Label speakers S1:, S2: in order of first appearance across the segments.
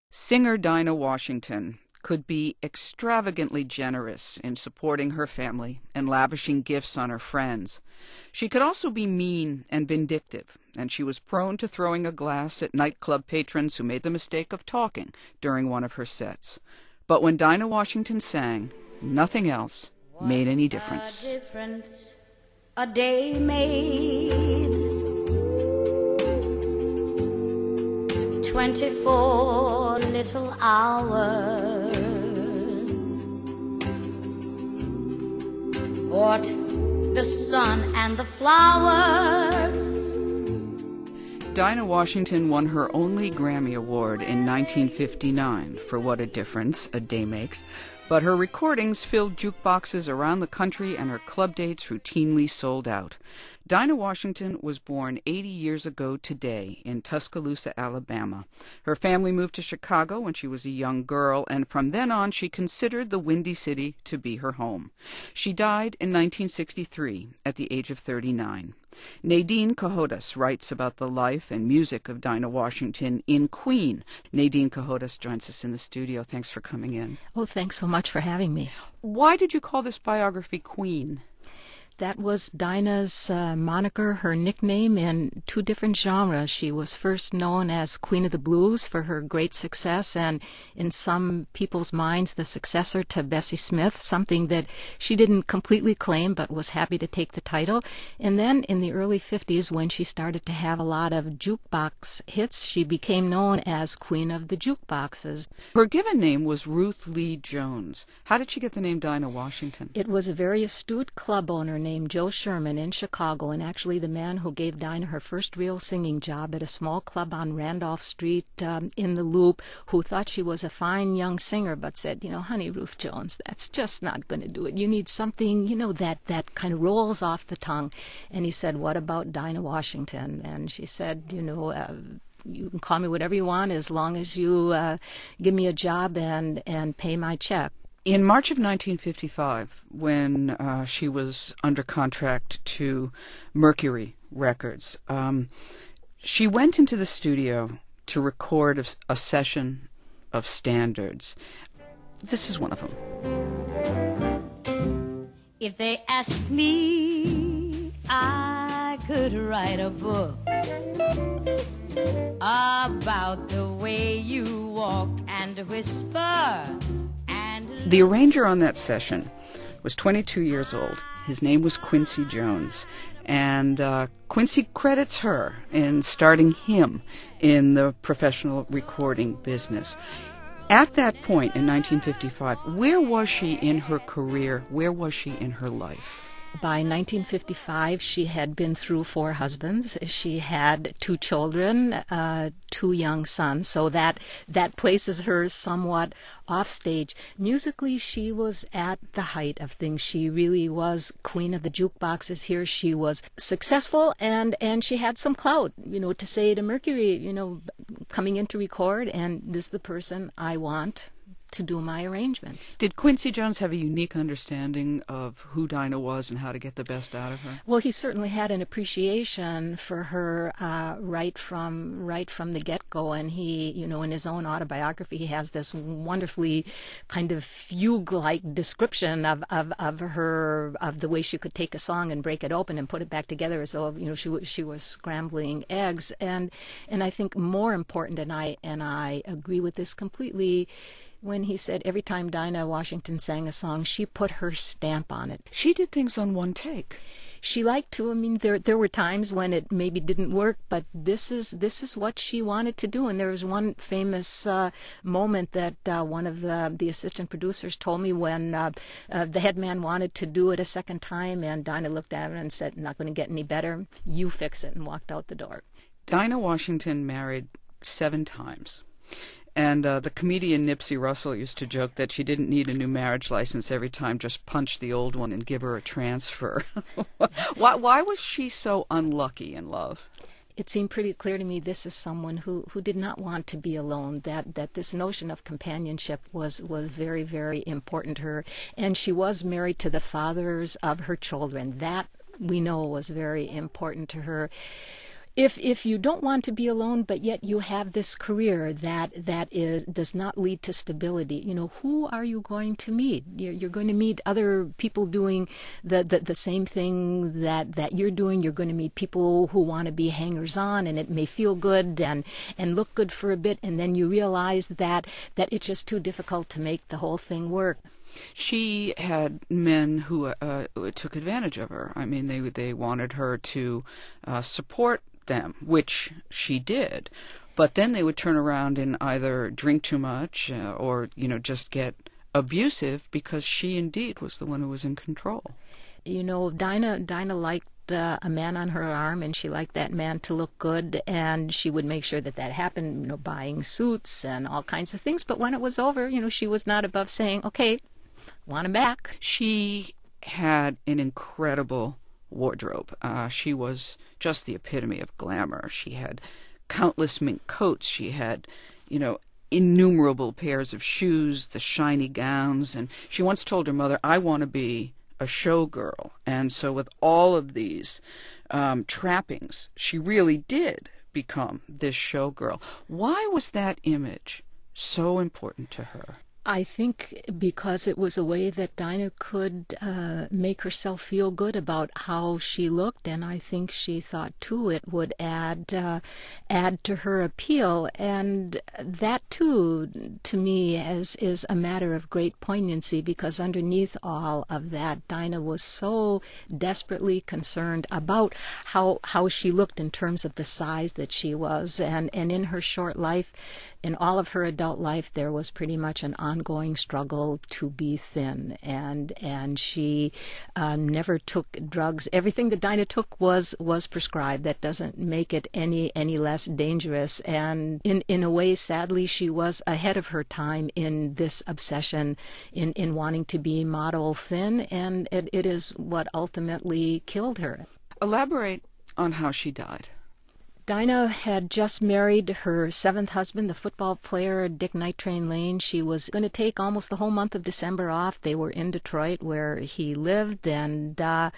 S1: Singer Dinah Washington could be extravagantly generous in supporting her family and lavishing gifts on her friends. She could also be mean and vindictive, and she was prone to throwing a glass at nightclub patrons who made the mistake of talking during one of her sets. But when Dinah Washington sang, nothing else made any difference.
S2: A difference a day made. 24 little hours. What the sun and the flowers.
S1: Dinah Washington won her only Grammy Award in 1959 for What a Difference a Day Makes, but her recordings filled jukeboxes around the country and her club dates routinely sold out. Dinah Washington was born 80 years ago today in Tuscaloosa, Alabama. Her family moved to Chicago when she was a young girl, and from then on she considered the Windy City to be her home. She died in 1963 at the age of 39. Nadine Cohodas writes about the life and music of Dinah Washington in Queen. Nadine Cohodas joins us in the studio. Thanks for coming in.
S3: Oh, thanks so much for having me.
S1: Why did you call this biography Queen?
S3: That was Dinah's moniker, her nickname in two different genres. She was first known as Queen of the Blues for her great success and, in some people's minds, the successor to Bessie Smith, something that she didn't completely claim but was happy to take the title. And then in the early 50s, when she started to have a lot of jukebox hits, she became known as Queen of the Jukeboxes.
S1: Her given name was Ruth Lee Jones. How did she get the name Dinah Washington?
S3: It was a very astute club owner named Joe Sherman in Chicago, and actually the man who gave Dinah her first real singing job at a small club on Randolph Street in the Loop, who thought she was a fine young singer but said, honey, Ruth Jones, that's just not going to do it. You need something, that kind of rolls off the tongue. And he said, what about Dinah Washington? And she said, you can call me whatever you want as long as you give me a job and pay my check.
S1: In March of 1955, when she was under contract to Mercury Records, she went into the studio to record a session of standards. This is one of them.
S2: If they ask me, I could write a book about the way you walk and whisper.
S1: The arranger on that session was 22 years old. His name was Quincy Jones, and Quincy credits her in starting him in the professional recording business. At that point in 1955, where was she in her career? Where was she in her life?
S3: By 1955, she had been through 4 husbands. She had 2 children, 2 young sons, so that places her somewhat offstage. Musically, she was at the height of things. She really was queen of the jukeboxes here. She was successful, and she had some clout, to say to Mercury, coming in to record, and this is the person I want to do my arrangements.
S1: Did Quincy Jones have a unique understanding of who Dinah was and how to get the best out of her?
S3: Well, he certainly had an appreciation for her right from the get-go, and he, in his own autobiography, he has this wonderfully kind of fugue-like description of her, of the way she could take a song and break it open and put it back together as though she was scrambling eggs. And I think more important, and I agree with this completely, when he said every time Dinah Washington sang a song, she put her stamp on it.
S1: She did things on one take.
S3: She liked to. I mean, there were times when it maybe didn't work, but this is what she wanted to do. And there was one famous moment that one of the assistant producers told me when the head man wanted to do it a second time, and Dinah looked at him and said, "Not going to get any better. You fix it," and walked out the door.
S1: Dinah Washington married 7 times. And the comedian Nipsey Russell used to joke that she didn't need a new marriage license every time, just punch the old one and give her a transfer. Why was she so unlucky in love?
S3: It seemed pretty clear to me this is someone who did not want to be alone, that this notion of companionship was very, very important to her. And she was married to the fathers of her children. That, we know, was very important to her. if you don't want to be alone, but yet you have this career that does not lead to stability, who are you going to meet? You're going to meet other people doing the same thing that you're doing. You're going to meet people who want to be hangers-on, and it may feel good and look good for a bit, and then you realize that it's just too difficult to make the whole thing work.
S1: She had men who took advantage of her. I mean, they wanted her to support them, which she did. But then they would turn around and either drink too much or, just get abusive because she indeed was the one who was in control.
S3: Dinah liked a man on her arm, and she liked that man to look good, and she would make sure that happened, buying suits and all kinds of things. But when it was over, she was not above saying, okay, want him back.
S1: She had an incredible wardrobe. She was just the epitome of glamour. She had countless mink coats. She had, innumerable pairs of shoes, the shiny gowns. And she once told her mother, I want to be a showgirl. And so with all of these trappings, she really did become this showgirl. Why was that image so important to her?
S3: I think because it was a way that Dinah could make herself feel good about how she looked, and I think she thought too it would add to her appeal, and that too to me is a matter of great poignancy, because underneath all of that, Dinah was so desperately concerned about how she looked in terms of the size that she was, and in her short life, in all of her adult life, there was pretty much an ongoing struggle to be thin, and she never took drugs. Everything that Dinah took was prescribed. That doesn't make it any less dangerous. And in a way, sadly, she was ahead of her time in this obsession in wanting to be model thin, and it is what ultimately killed her.
S1: Elaborate on how she died.
S3: Dinah had just married her seventh husband, the football player Dick Night Train Lane. She was going to take almost the whole month of December off. They were in Detroit where he lived, and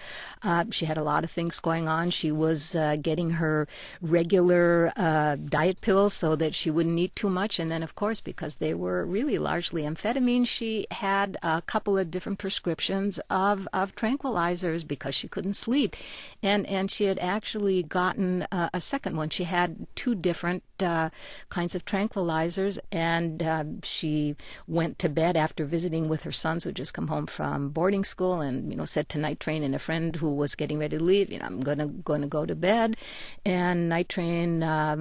S3: she had a lot of things going on. She was getting her regular diet pills so that she wouldn't eat too much. And then, of course, because they were really largely amphetamine, she had a couple of different prescriptions of tranquilizers because she couldn't sleep. And she had actually gotten a second one. She had two different kinds of tranquilizers, and she went to bed after visiting with her sons who had just come home from boarding school, and said to Night Train and a friend who was getting ready to leave, I'm going to go to bed. And Night Train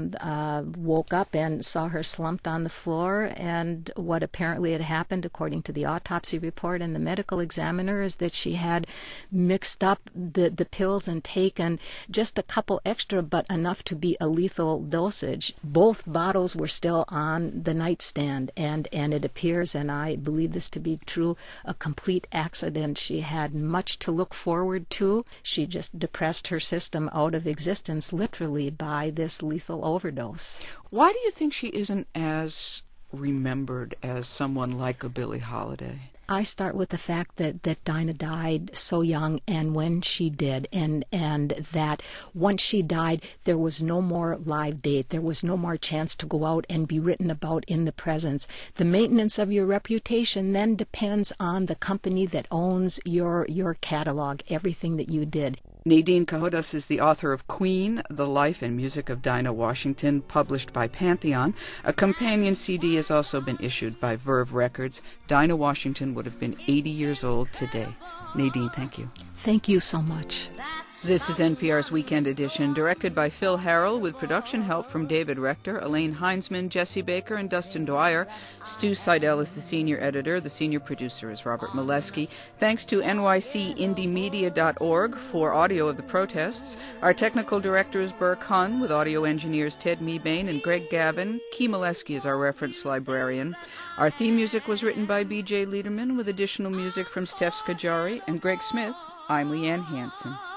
S3: woke up and saw her slumped on the floor, and what apparently had happened, according to the autopsy report and the medical examiner, is that she had mixed up the pills and taken just a couple extra, but enough to be a lethal dosage. Both bottles were still on the nightstand, and it appears, and I believe this to be true, a complete accident. She had much to look forward to. She just depressed her system out of existence, literally, by this lethal overdose.
S1: Why do you think she isn't as remembered as someone like a Billie Holiday?
S3: I start with the fact that Dinah died so young, and when she did, and that once she died, there was no more live date. There was no more chance to go out and be written about in the presence. The maintenance of your reputation then depends on the company that owns your catalog, everything that you did.
S1: Nadine Cahodas is the author of Queen, The Life and Music of Dinah Washington, published by Pantheon. A companion CD has also been issued by Verve Records. Dinah Washington would have been 80 years old today. Nadine, thank you.
S3: Thank you so much.
S1: This is NPR's Weekend Edition, directed by Phil Harrell, with production help from David Rector, Elaine Heinzman, Jesse Baker, and Dustin Dwyer. Stu Seidel is the senior editor. The senior producer is Robert Molesky. Thanks to nycindymedia.org for audio of the protests. Our technical director is Burke Hunn, with audio engineers Ted Meebane and Greg Gavin. Key Molesky is our reference librarian. Our theme music was written by B.J. Liederman, with additional music from Steph Skajari and Greg Smith. I'm Leanne Hansen.